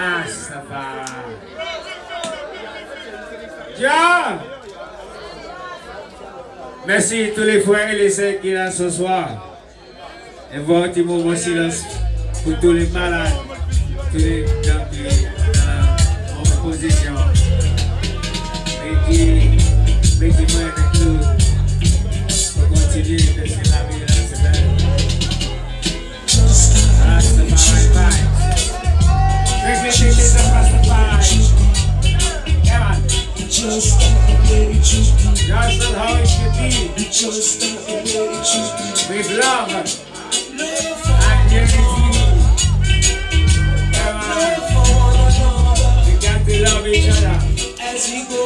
Rastafari. Jah! Merci tous les frères et les sœurs qui sont là ce soir. Et voir un petit moment de silence pour tous les malades, tous les gens qui sont en opposition. Et qui vont avec nous pour continuer de se laver dans ce bel. Rastafari vibes. Reflections of Rastafari. Yeah, man. Just how it should be. With love and unity. Yeah, man. We got to love each other. As we go.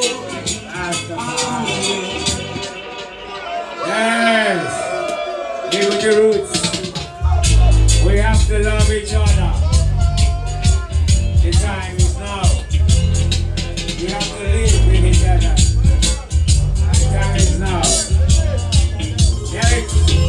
Yes. Live with the roots. We have to love each other. The time is now. We have to live with each other. The time is now. Get it?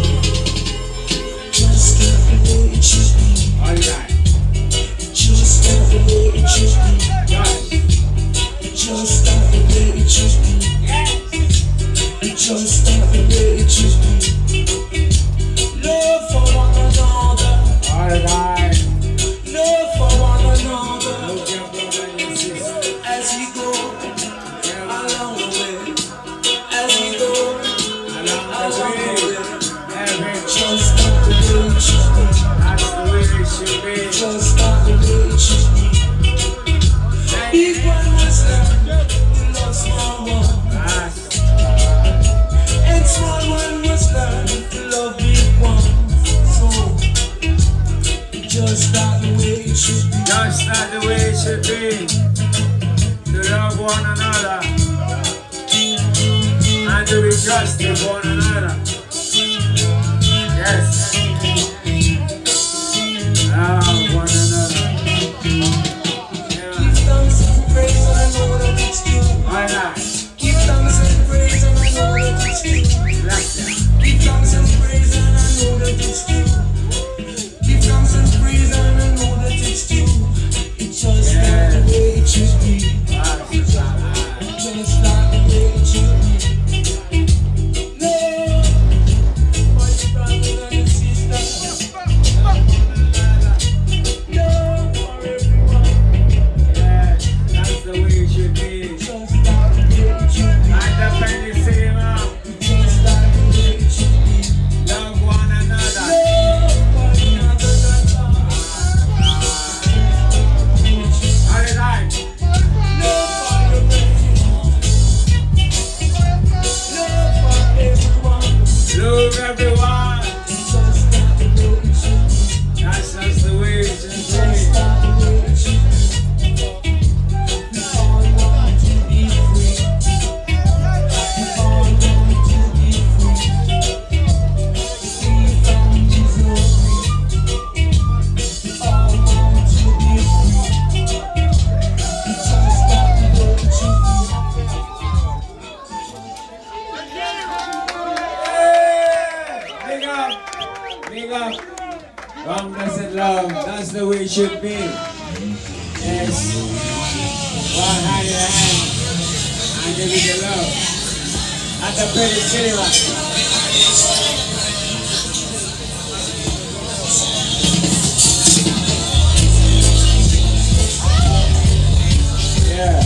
Just the way it should be. All right. Just the way it should be. Yes. Just the way it should be. Yes. Just the way it should be. Love for one another. All right. Love for one another. Love your brother and your sister. As we go along the way. As we go Along along the the way. way. Heaven. Just the way it should be. That's the way it should be. Just the way it should be. Big one was love to love small one. Yes. And small one must learn to love big one. So, just not the way it should be. Just not the way it should be. To love one another. And to be just with one another. Yes. Love one another. Yeah. Give thanks and praise and I know that it's due. Why not? Give thanks and praise and I know that it's due. Bless you. Give thanks and praise and I know that it's due. Give thanks and praise and I know that it's due. It's just not the way it should be. Just not the way it should be. No, my brothers and your sisters. No, for everyone. Yes, that's the way it should be. Just not the way it should be. And the penny cinema. Just not the way it should be. Love one another. All right. Love everyone. That's just the way it should be. Big up. Big up. Long blessed love. That's the way it should be. Yes. One hand in hand. And give it the love. At the pretty cinema. Yeah.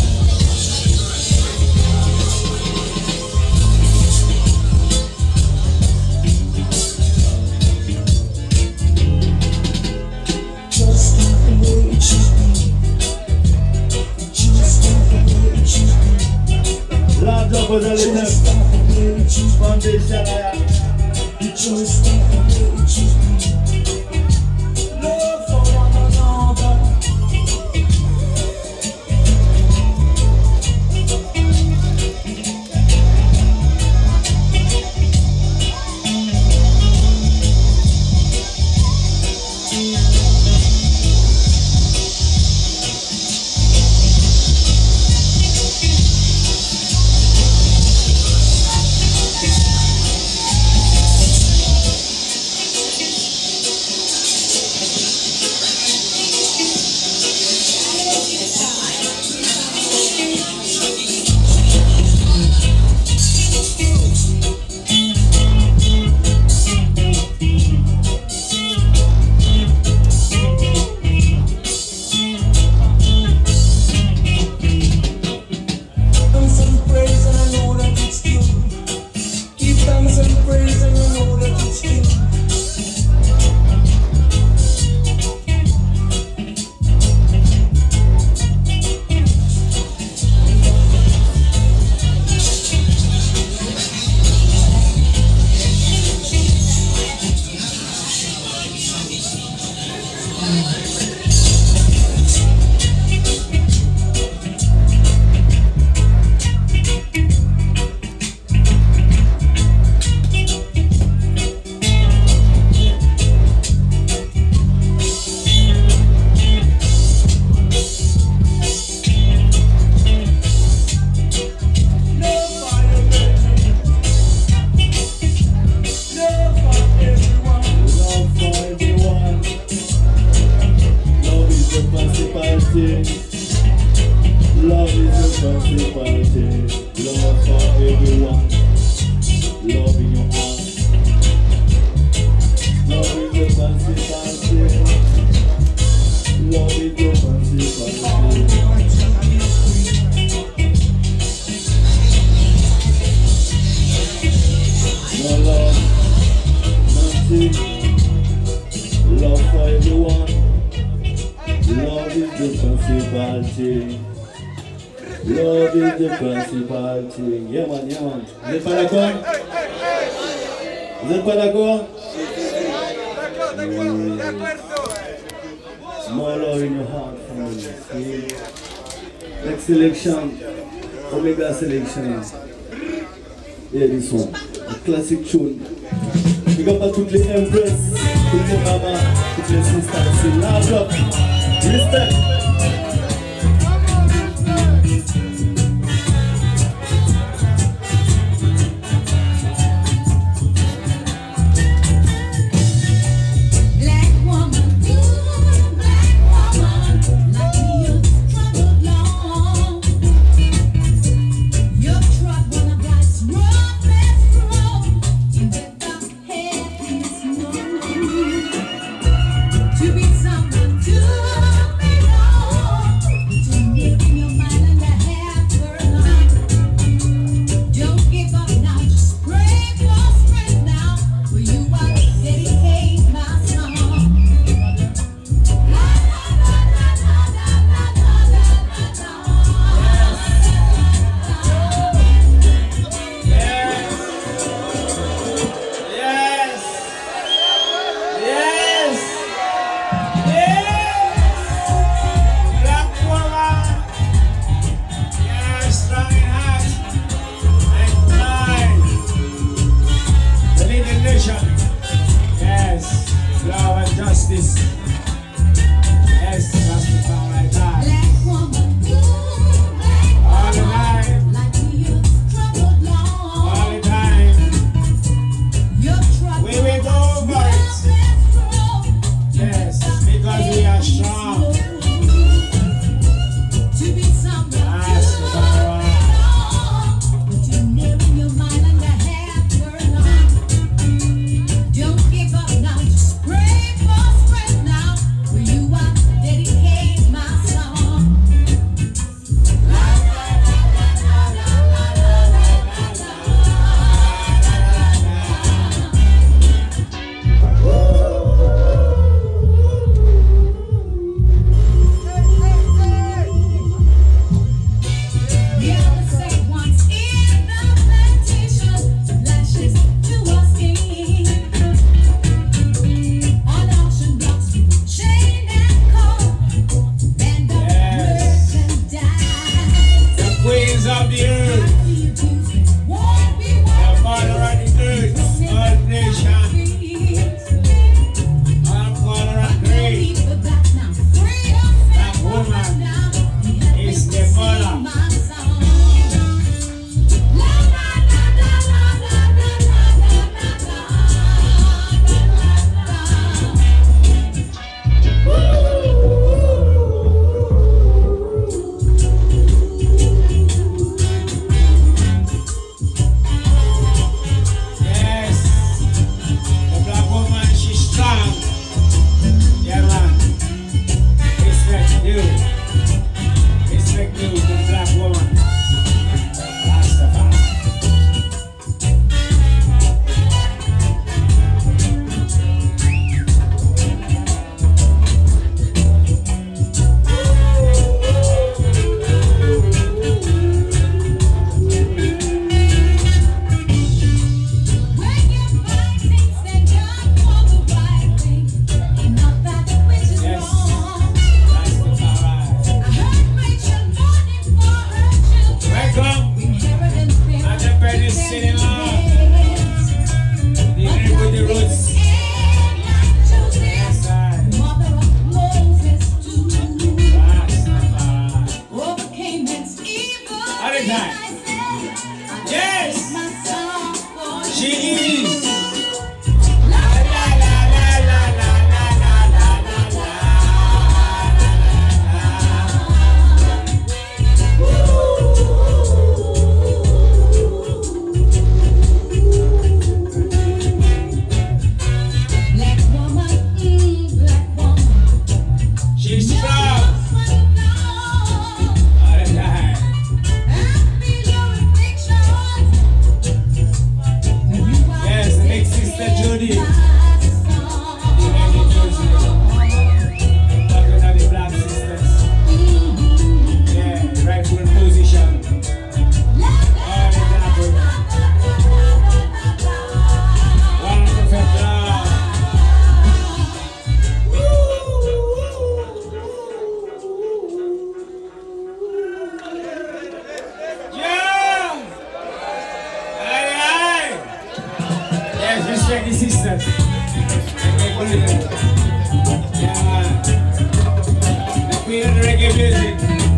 Love up with a little foundation. Love for one another. principality. Love for everyone. Love in your heart. Love is the principality. Love is the principality. No love, nothing. Love for everyone. Love is the principal thing. Love is the principal thing. Yeah man, yeah man. Vous êtes pas d'accord? Vous êtes pas d'accord? More love in your heart, family. See? Next selection, Omega selection. Yeah, this one. A classic tune. Big up à toutes les Empress, toutes les mamas, toutes les sisters. C'est large up. Respect. To be someone to Yes. Yeah. The queen of the reggae music.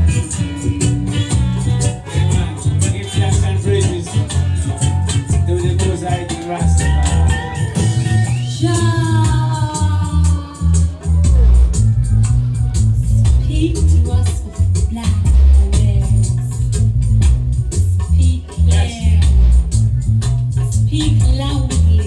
Give thanks and praises to the Most High King Rastafari. Speak to us of black awareness. Speak clearly. Speak loudly.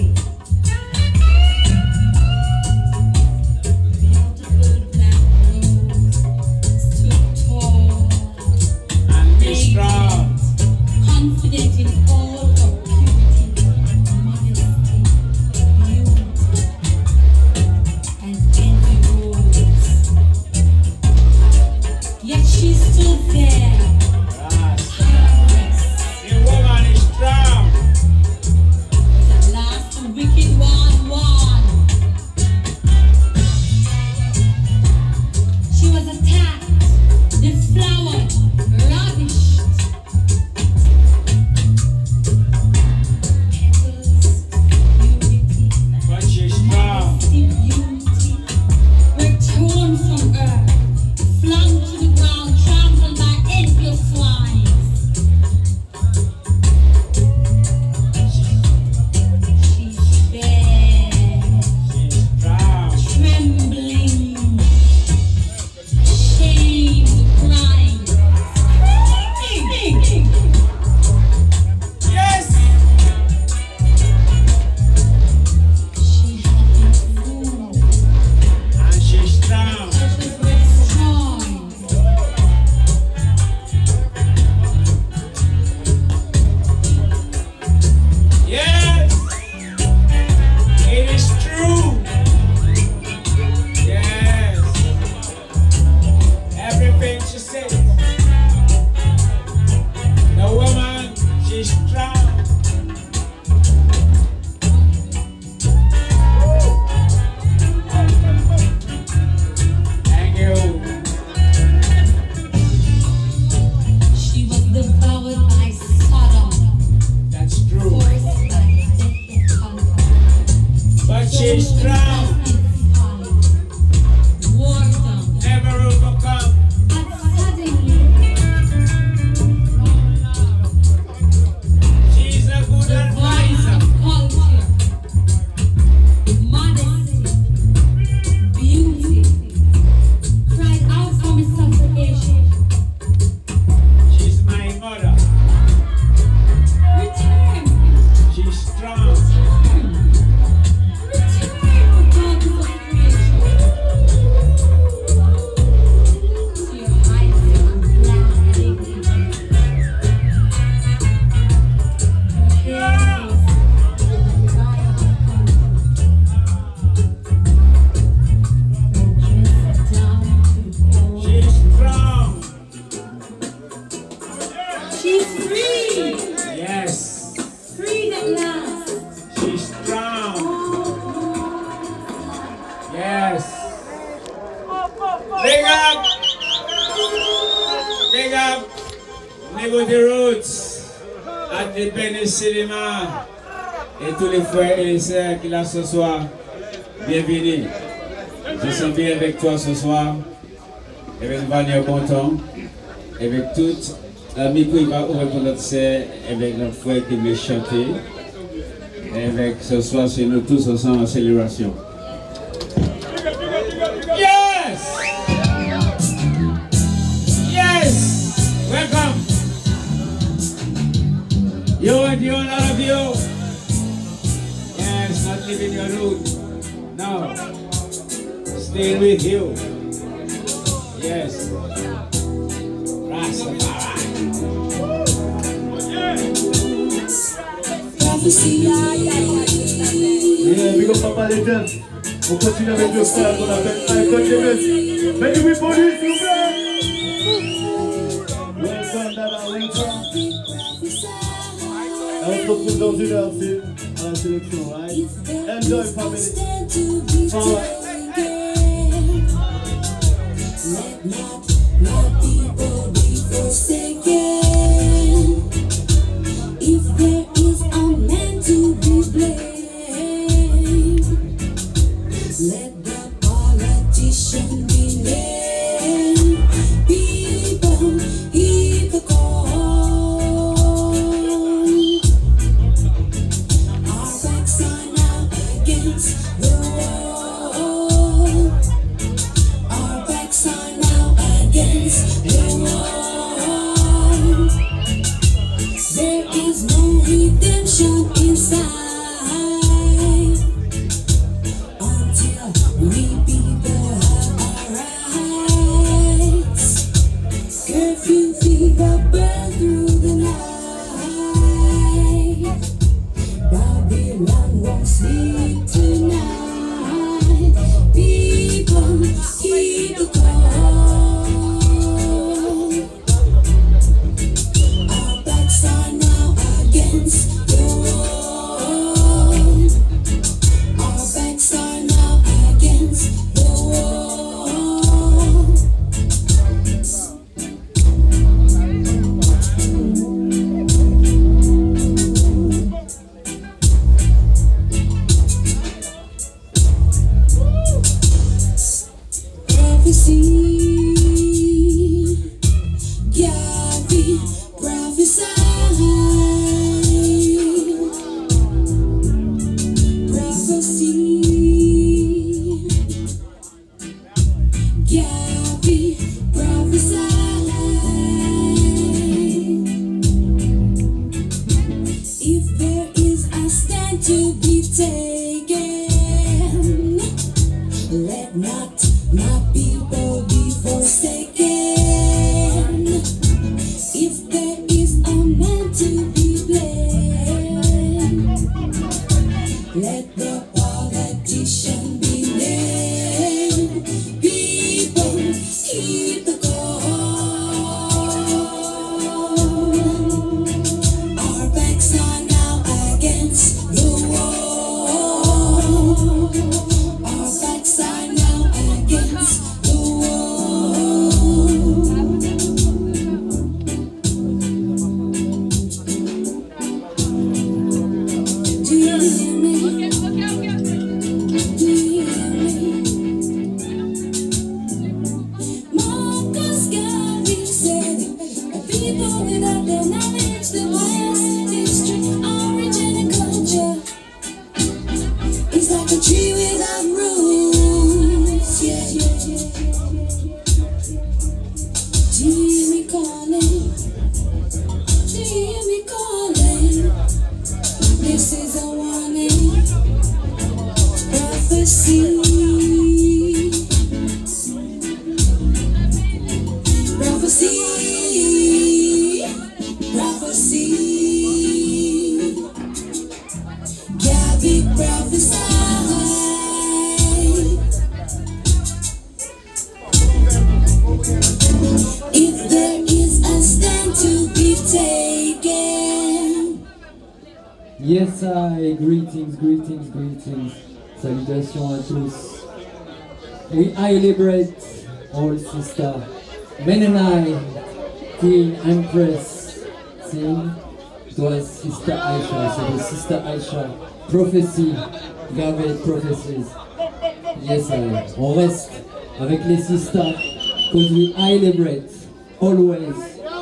Beautiful black rose stood tall And be strong. confident in all her purity, modesty, beauty, and envy rose. Yet she stood there, harmless, The woman is strong. but at last the wicked one won. She was attacked, deflowered, ravished. Petals, beauty, But she's strong. beauty were torn from her, flung to the ground, trampled by envious swines. She shed, She's strong. trembling, ashamed, crying, screaming. Yes. She had been fooled. And she's strong. She was destroyed. Yes. It is true. Yes. Everything she says. The woman, she's strong. Thank you. She was devoured by Sodom, That's true. forced by death upon her. But she's strong. Wardom, Never overcome. but suddenly She's a good the voice advisor. of culture, modesty, beauty, cried out for me supplication. She's my mother. Return, She's strong. return, daughters of creation, to your heights of black dignity. Her hair was the bride of comfort. Her dress down to the core. She's strong. She's free, Yes. freed at last. She's strong. Yes. Big up. Big up. Niveau des Roots. At the Benny Cinema. Et tous les frères et les sœurs qui sont là ce soir. Bienvenue. Je suis bien avec toi ce soir. Avec Vania Bonton. Avec toute la micro qui va ouvrir pour notre sœur. Avec notre frère qui veut chanter. Et avec ce soir, c'est nous tous ensemble en célébration. Yes! Yes! Welcome! You and you and all of you. Yes, not leaving your root. No. Stay with you. Yes. Rastafari. Yeah, big up Papa Legend. On continue avec le frère qu'on appelle Icon James. Many we police, you Welcome, Dada, welcome. Et on se retrouve dans une heure, c'est à la sélection, right? Enjoy, family. Alright. Let not my people be forsaken. If there is a man to be blamed, destruction inside until we people have our rights. Curfew fever burn through the night. Babylon won't sleep tonight. People heed the call. Our backs are now against the wall. Our backs are now against the wall. Prophecy, Gavi, prophesy. Prophecy, Gavi, prophesy. If there is a stand to be taken, let not my people be forsaken. If there is a man to be blamed, let the politician be named. People heed the call. Our backs are now against the wall. Our backs are now against the wall. Do you hear me? Do you hear me? Marcus Garvey said, "A people without their knowledge, the past, history, origin, and culture is like a tree without roots." Yeah, yeah, yeah. Do you hear me calling? Do you hear me calling? This is a warning. Prophecy. Prophecy. Prophecy. Gavi, prophesy. If there is a stand to be taken. Yes, I greetings, greetings, greetings. Salutations à tous. We celebrate all sister Mennonite Queen Empress sing. It was Sister Aisha, so the Sister Aisha Prophecy, Gavet Prophecies. Yes, on reste avec les sisters because we celebrate always.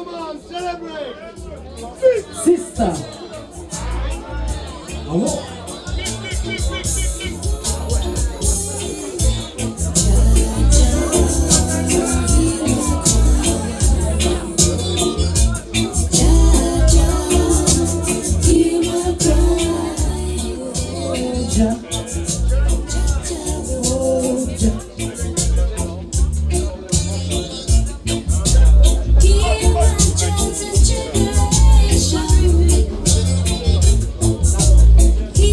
Sister. Bravo. He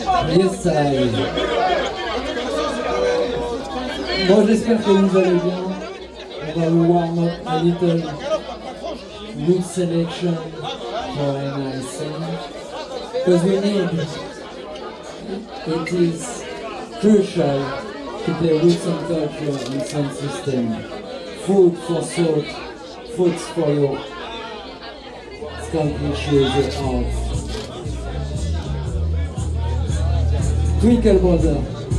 Yes, I. Bon, j'espère que vous allez bien. On va vous warm up a little root selection for NIC. Because we need, it is crucial to play roots and culture in sound system. Food for thought, foods for your scalp issues, your art. Twinkle brother.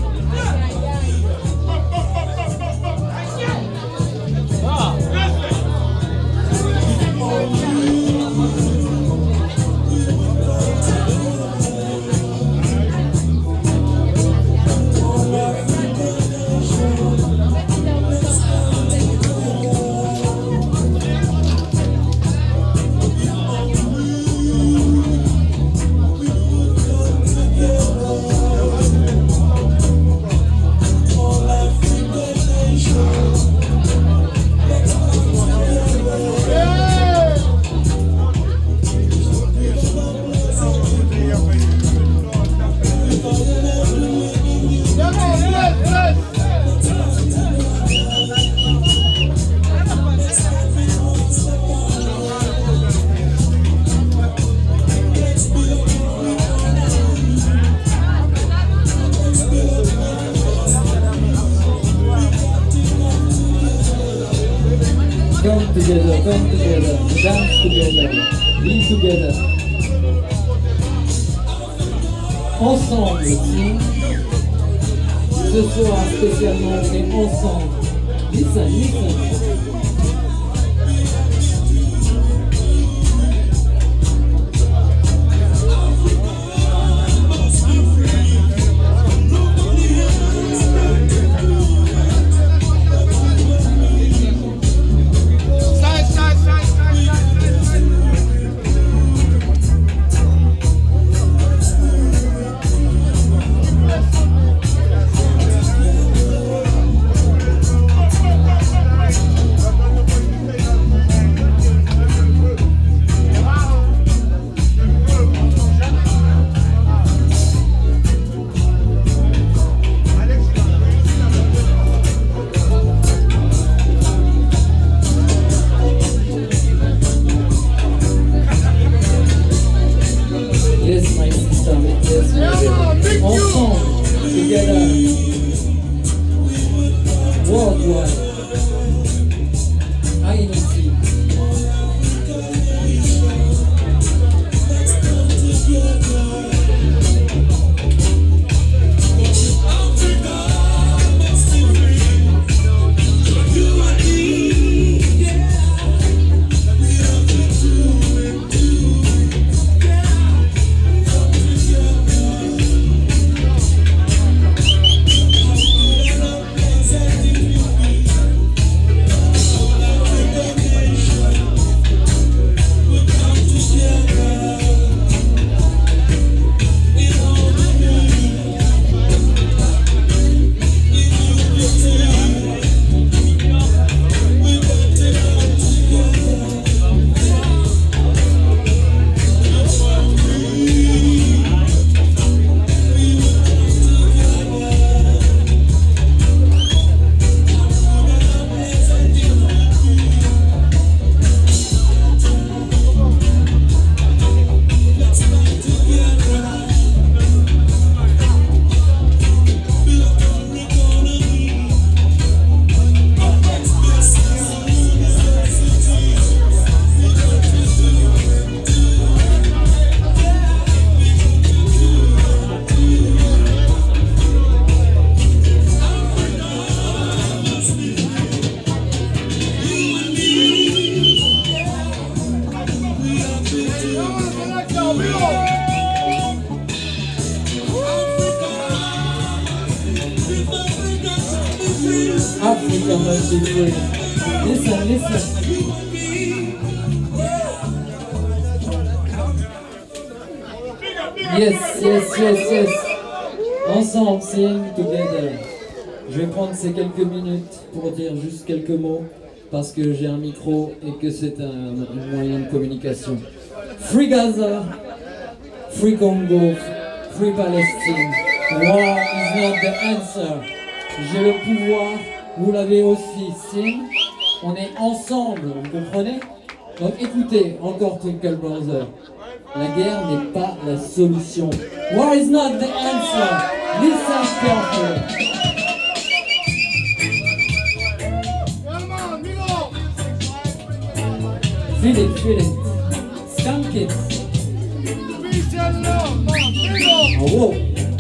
Come together, dance together, be together. Ensemble, si. Ce soir spécialement, on est ensemble. Listen, listen. Ensemble, together, worldwide, INC. Africa must be free. Listen, listen. Yes, yes, yes, yes. Ensemble, sing together. Je vais prendre ces quelques minutes pour dire juste quelques mots parce que j'ai un micro et que c'est un moyen de communication. Free Gaza, Free Congo, Free Palestine. War is not the answer. J'ai le pouvoir, vous l'avez aussi. Sin, on est ensemble, vous comprenez? Donc écoutez, encore Twinkle Brother. La guerre n'est pas la solution. War is not the answer. Listen carefully. Feel it, feel it. Skunk it. Oh, whoa.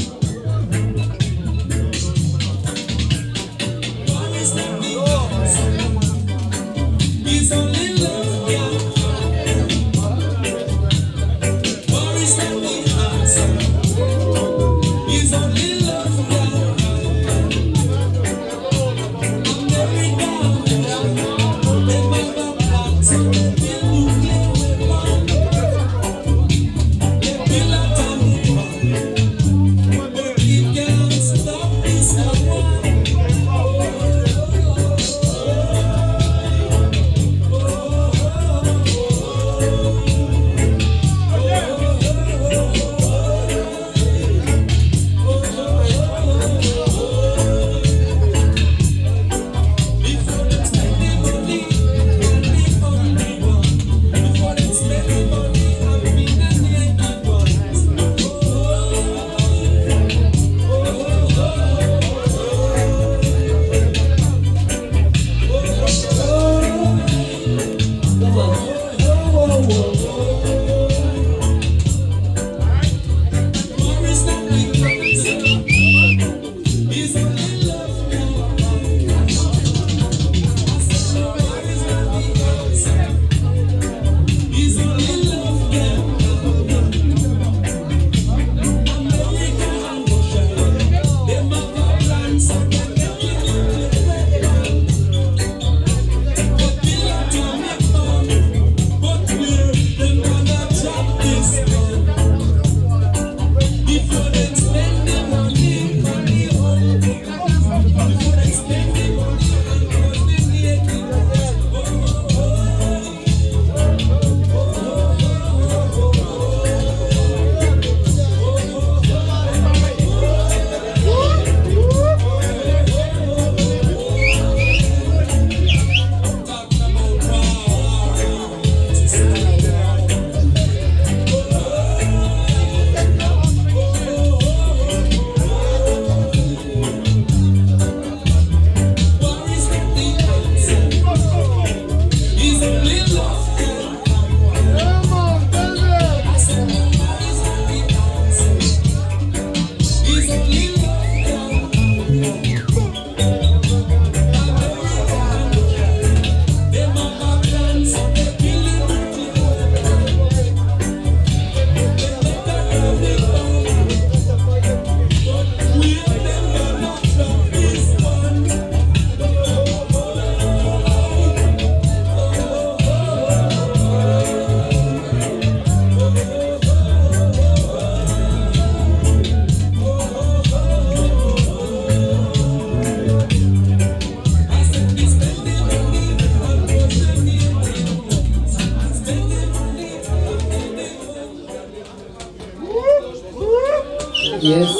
Yes,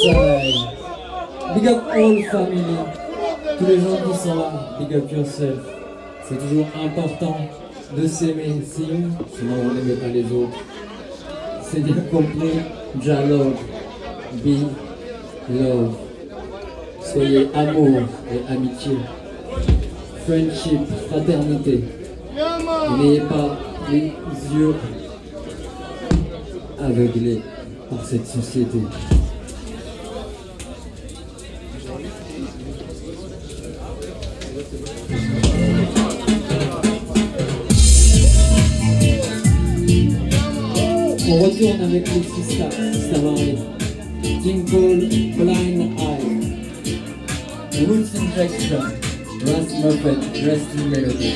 big up all family. Tous les gens qui sont là, big up yourself. C'est toujours important de s'aimer, sinon on n'aimait pas les autres. C'est bien compris, dialogue, be love. Soyez amour et amitié. Friendship, fraternité. N'ayez pas les yeux aveuglés par cette société. On retourne avec les Sista Marie. Tinkle, Blind Eye. Roots Injection. Ras Muppet, Resting Melody.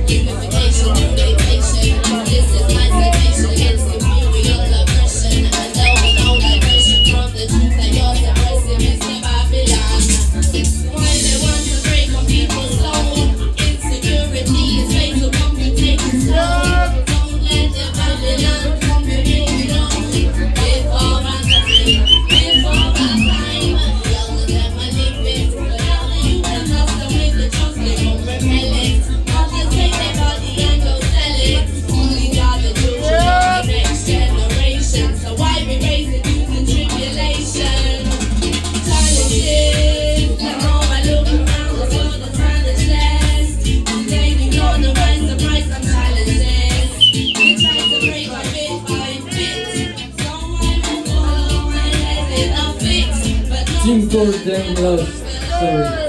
This is my situation, it's imperial aggression. Jim Gordon Love, sorry.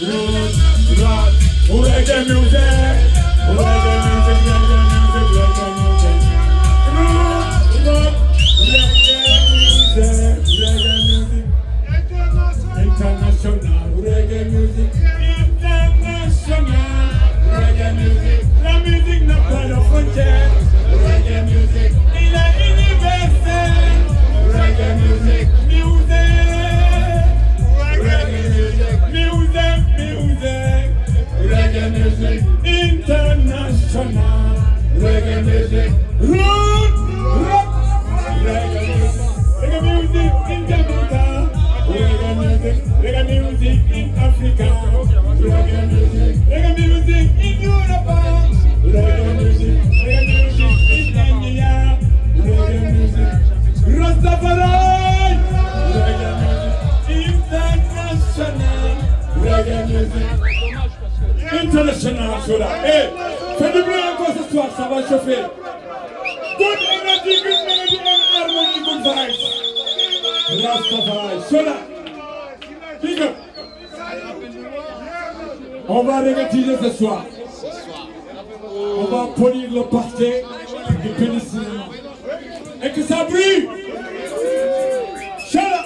rock, reggae music, reggae music, reggae music, reggae music. Rock, reggae music, reggae music. International reggae music, international reggae music. La musique n'a pas de frontières. Reggae music, il est universel. Reggae music, reggae music, reggae music, international reggae music. Rock, reggae music in Jamaica. Reggae music in Africa, reggae music in Europe, reggae music in India, reggae music, Rastafari, reggae music, international, reggae music, international, cela. Hey, fais du bruit encore ce soir, ça va chauffer. Good energy, good melody and harmony, good vibes. Rastafari, cela. Big up. On va regatiser ce soir. On va polir le parquet du pénicilline. Et que ça brille. Shut up.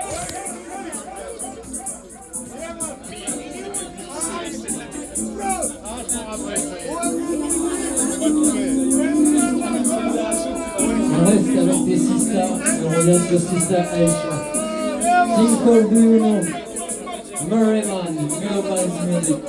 On reste avec des sisters. On revient sur Sister Aisha. Simple, do you know? Merriman, Melodies Music.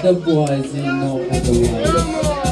dubwise in no otherwise.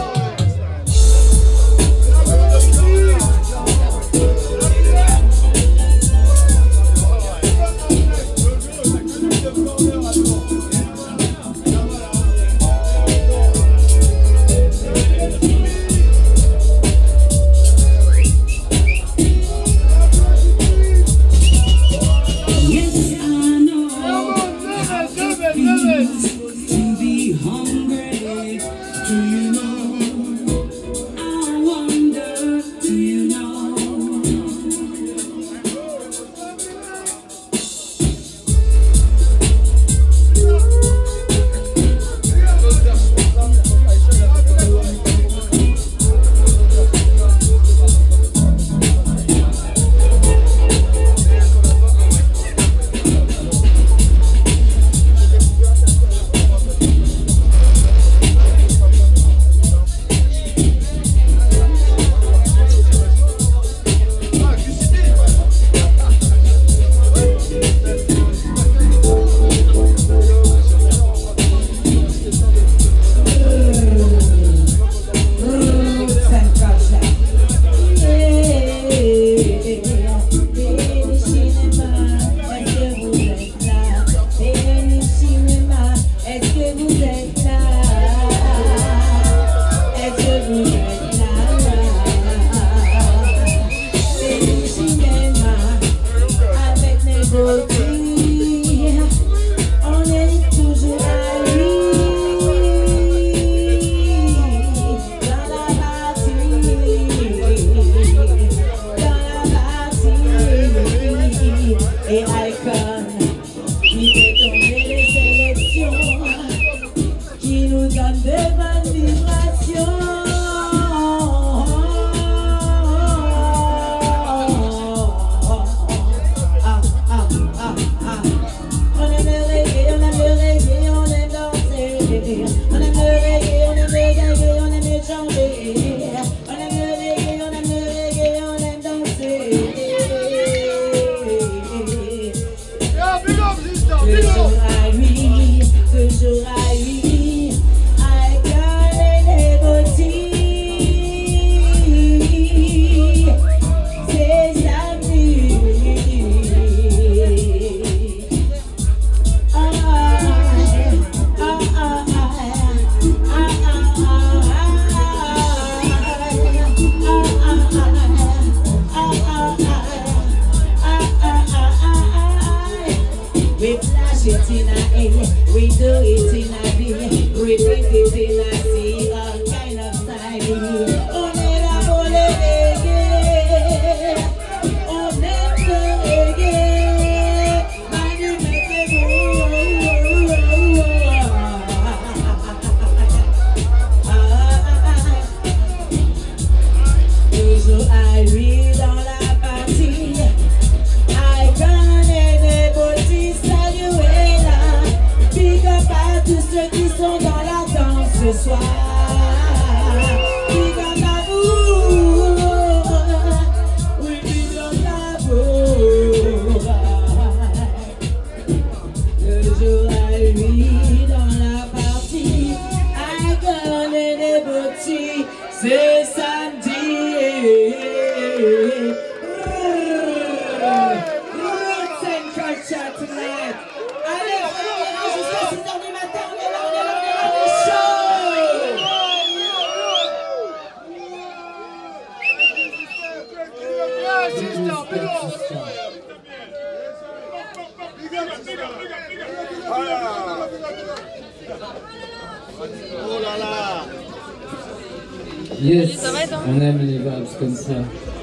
Yes, on aime les vibes comme ça.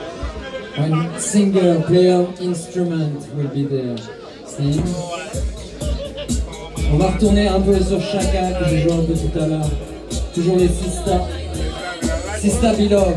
One singer, player, instrument will be there. See? On va retourner un peu sur Chaka que j'ai joué un peu tout à l'heure. Toujours les Sista. Sista Beloved.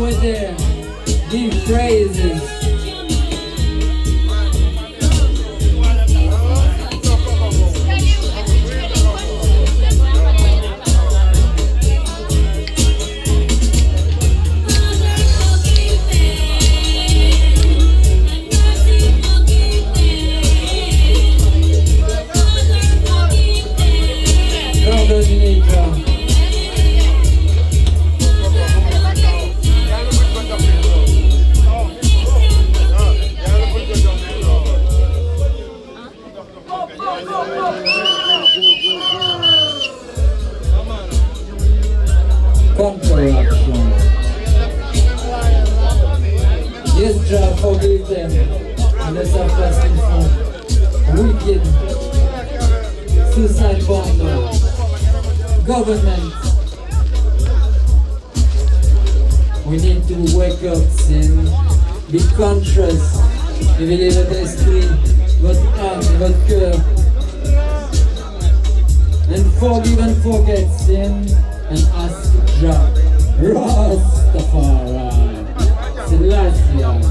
over there, give praises. Counteraction. Yes, Jah, forgive them. Unless I pass in front. Wicked. Suicide bomber. Government. We need to wake up, sin. Be conscious. Réveiller votre esprit, votre âme, votre cœur. And forgive and forget sin. And ask Jah, Rastafari, Selassie.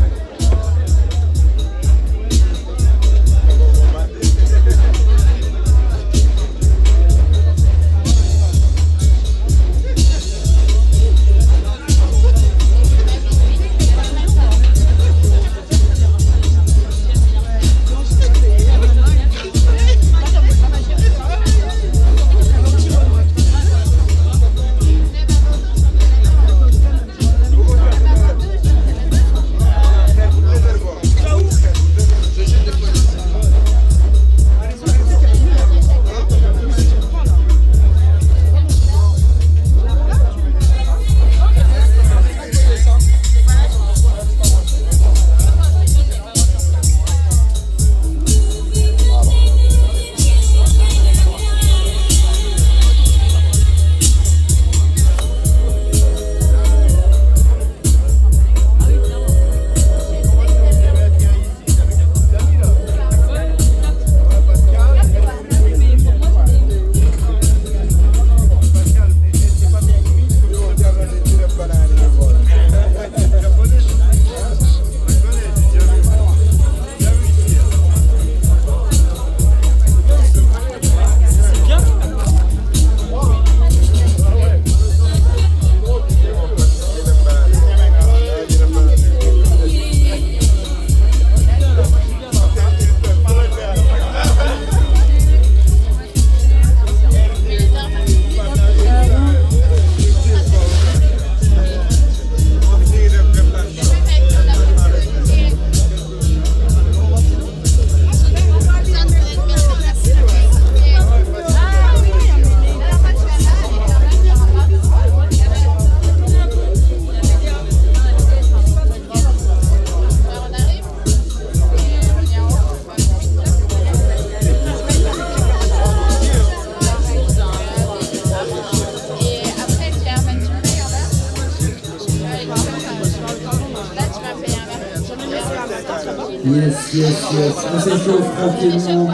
Yes. On s'échauffe tranquillement.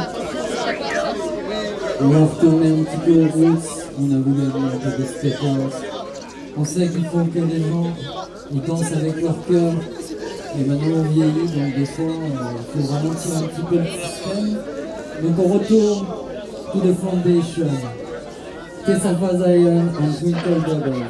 On va retourner un petit peu aux routes. On a voulu avoir un peu de spectacle. On sait qu'il faut que les gens ils dansent avec leur cœur. Et maintenant on vieillit, donc des fois il faut ralentir un petit peu le système. Donc on retourne to the foundation. Kesafa Zion and Twinkle Brothers.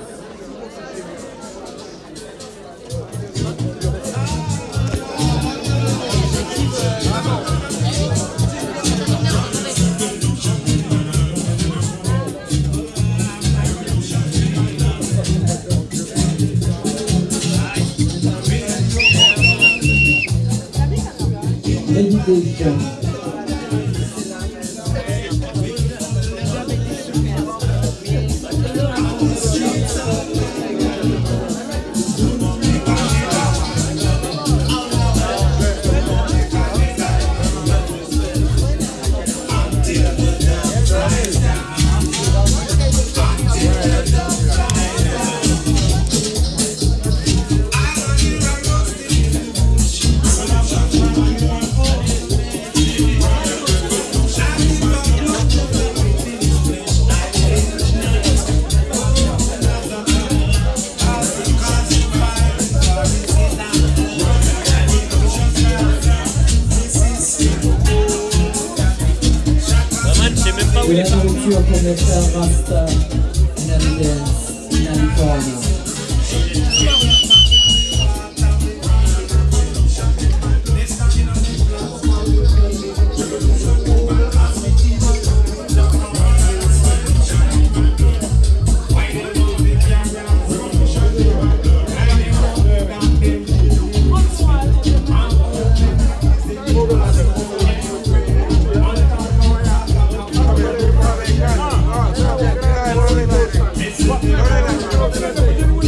Meditation. sure for me tell Rasta in the dance, in the corner. What?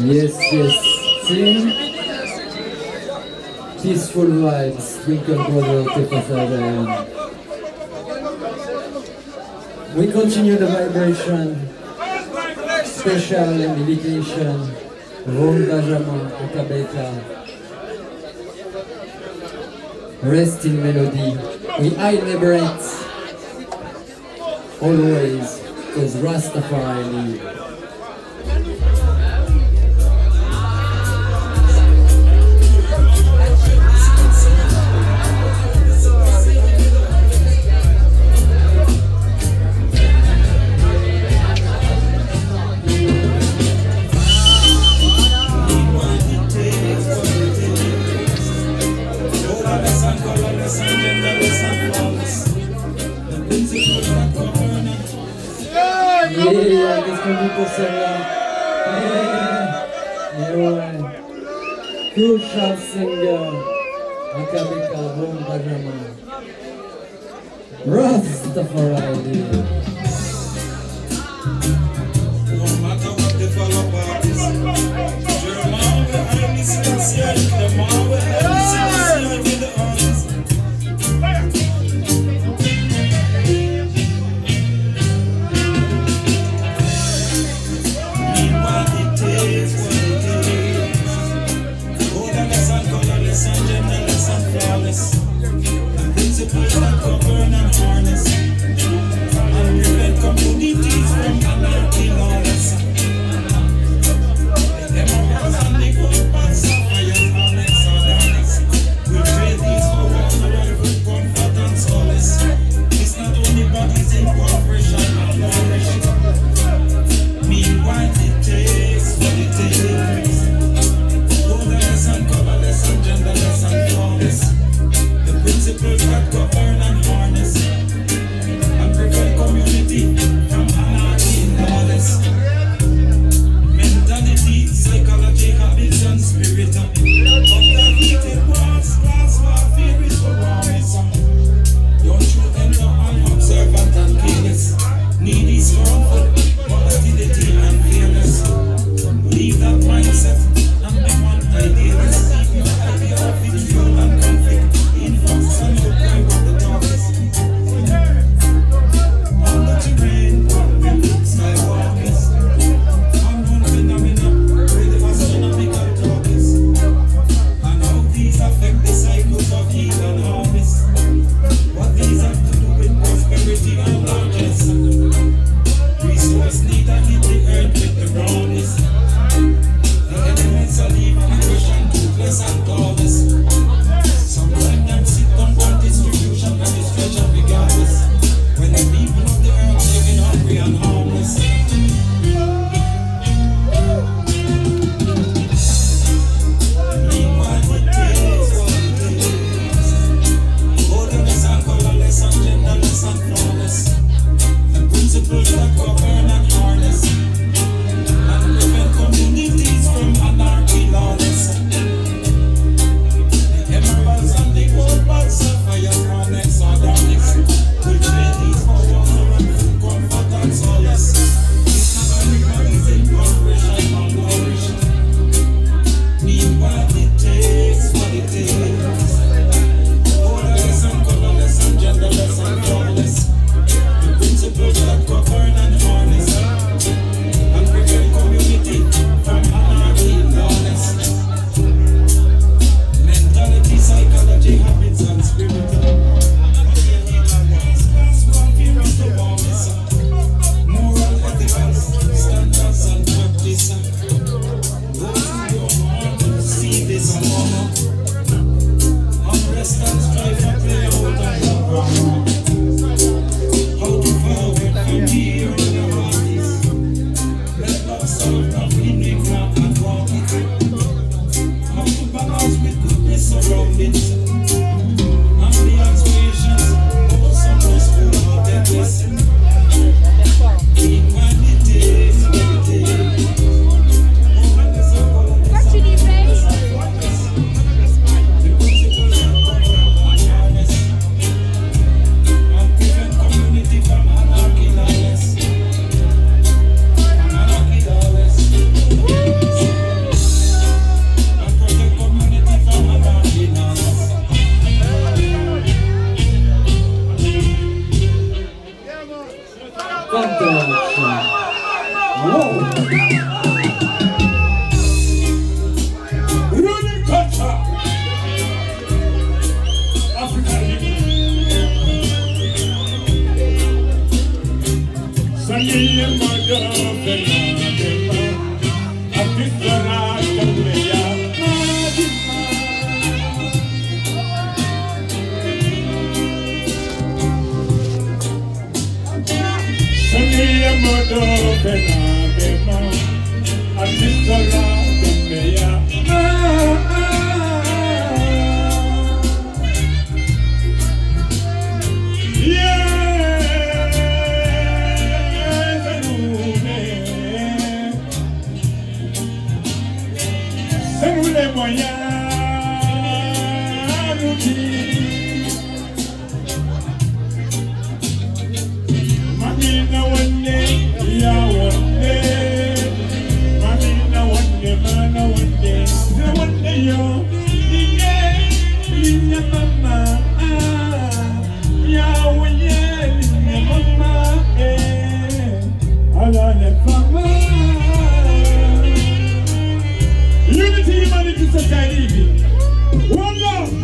Yes, yes. See? Peaceful vibes, Twinkle Brother, Tefasadayan. We continue the vibration. Special invitation. Ron Bajama, Akabeka. Rest in melody. We hide the breath. Always, because Rastafari live. Yeah, qu'est-ce qu'on dit pour celle-là? Yeah, ouais. Crucial singer, Akabeka, Ron Bajama. Rastafari. No matter what the fellow parties, Jeremiah will help me sincere, the man will help me sincere with the honest. Meanwhile, it takes what it takes. Odorless and colorless and genderless and flawless. The principles that govern and harness. And prevent communities from anarchy lawless. The emeralds and the gold bars, sapphires, onyx and onyx. We trade these for water with comfort and solace. It's not only bodies in cooperation and knowledge. Meanwhile, it takes what it takes. Unity, humanity, society. One love.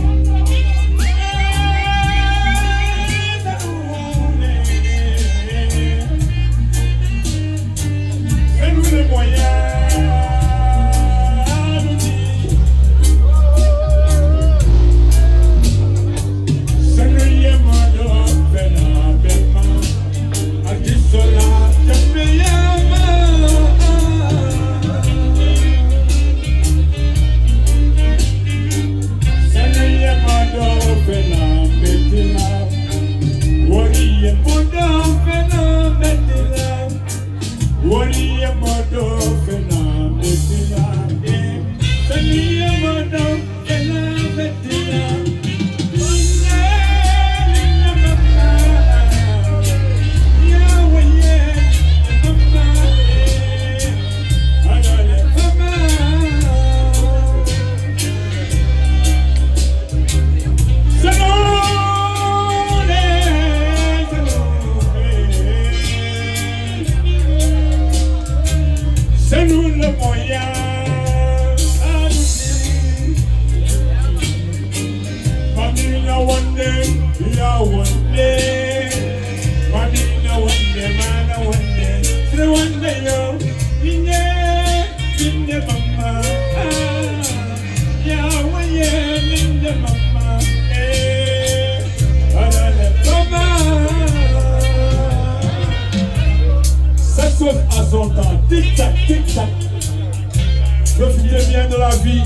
À son temps, tic-tac, tic-tac. Profitez bien de la vie.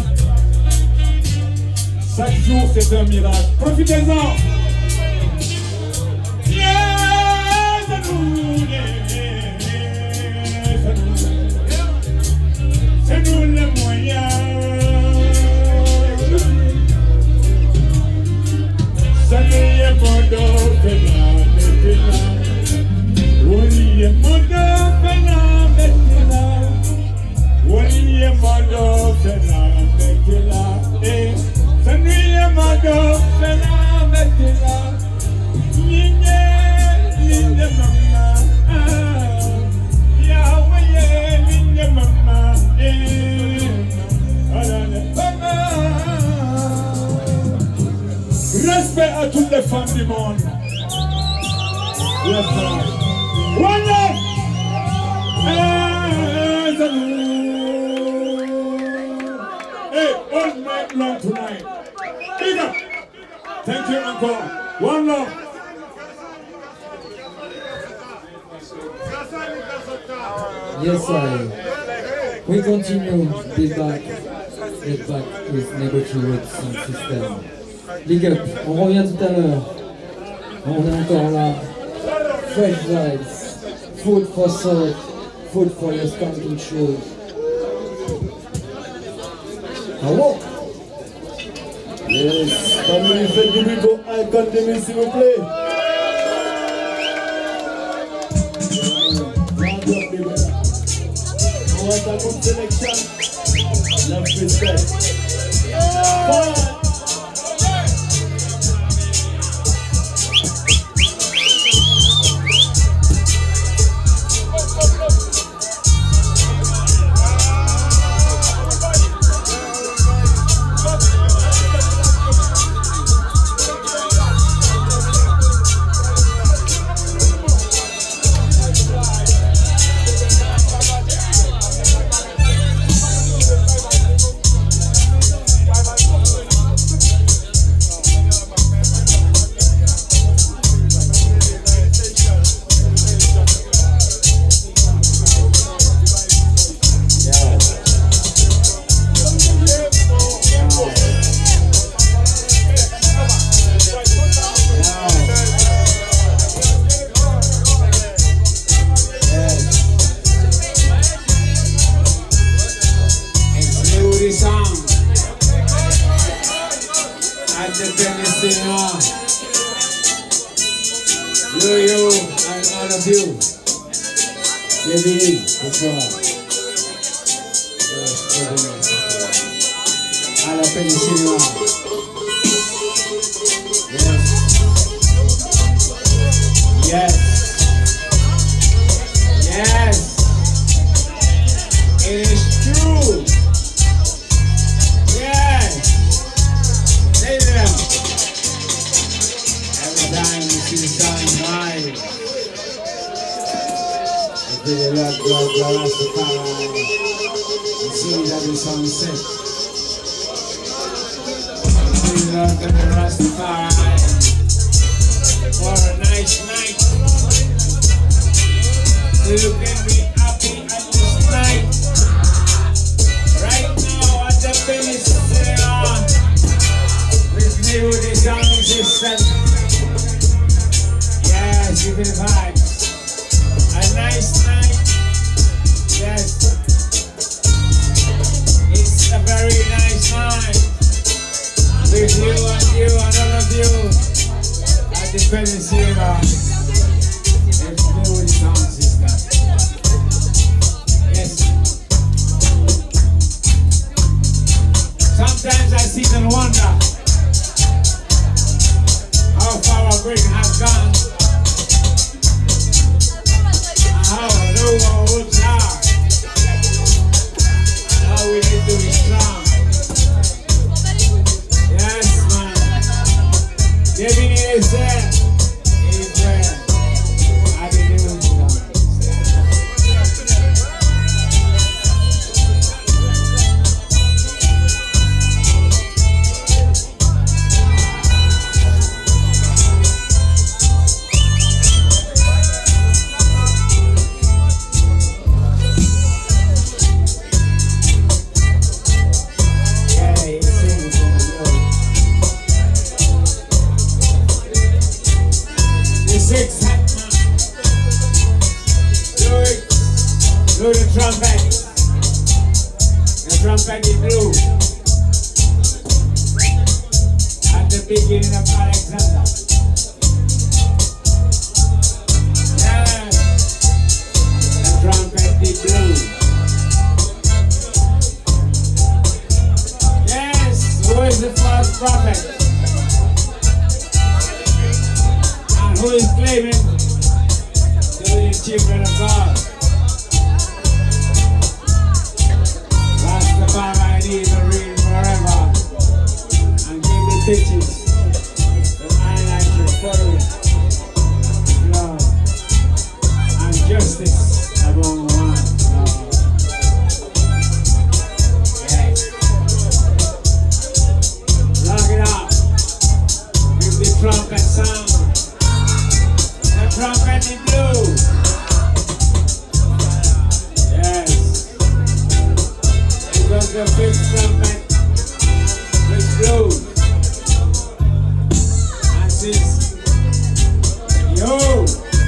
Chaque jour, c'est un miracle. Profitez-en. C'est nous les moyens. Ça n'est pas d'autre. Wali modo fena betila, wali modo fena betila, sani modo fena betila, ninye ninye mama, Yahweh ninye mama, alale mama. Respect à toutes les femmes du monde. Yes, sir. One love! Hey, all night long tonight. Big up! Thank you, Uncle. One love! Yes, I. We continue get back with Negotiate Sound System. Big up, on revient tout à l'heure. On est encore là. Fresh vibes, food for soul, food for your skanking shows. Hello? Yes, famille, faites du bruit pour Icon Demi, s'il vous plaît. On va ta good selection. Love respect. you and all of you. David, that's right. A la penicilina. Yes. Yes. It is true. Yes. Say to them. Every time you see the sun rise, you feel the Lord God, Rastafari. You see that the sun sets. Lord God, Rastafari, for a nice night. So you can be happy at this night. Right now at the Peninsula, with new the sound system. Yes, you can vibe. A nice night. Yes. It's a very nice night. With you and all of you at the Peninsula, it's new with the sound system. Yes. Sometimes I sit and wonder how far our brain has gone and how low our roots are and how we need to be strong. David is there. He's there. I didn't even know. Blow the trumpet. The trumpet is blew at the beginning of Alexander. Yes, the trumpet is blew. Yes, who is the first prophet? And who is claiming to be the children of God? I need to read forever and give the pictures that I like to follow. Love and justice among one. Yes. Lock it up with the trumpet sound. The trumpet is blue. The fifth trumpet was blown, and says, yo,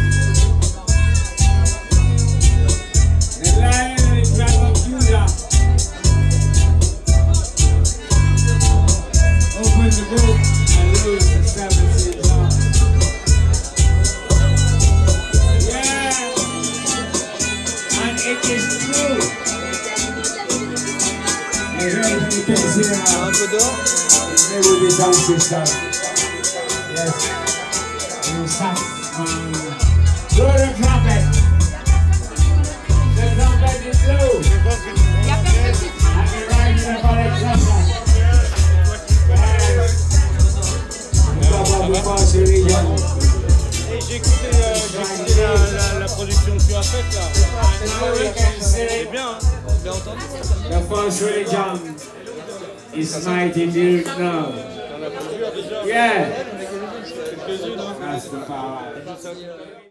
the Lion of the tribe of Judah, open the book and loose the 7 seals off. Yeah, and it is true. With the sound system. Yes. You sat on. Blow the trumpet. The trumpet is blue. At the rising of Alexander. Yes. Top of the Force region. J'ai écouté la production que tu as faite là. C'est bien, hein? Bien entendu. The Force region. It's night in the now. Yeah. That's the power.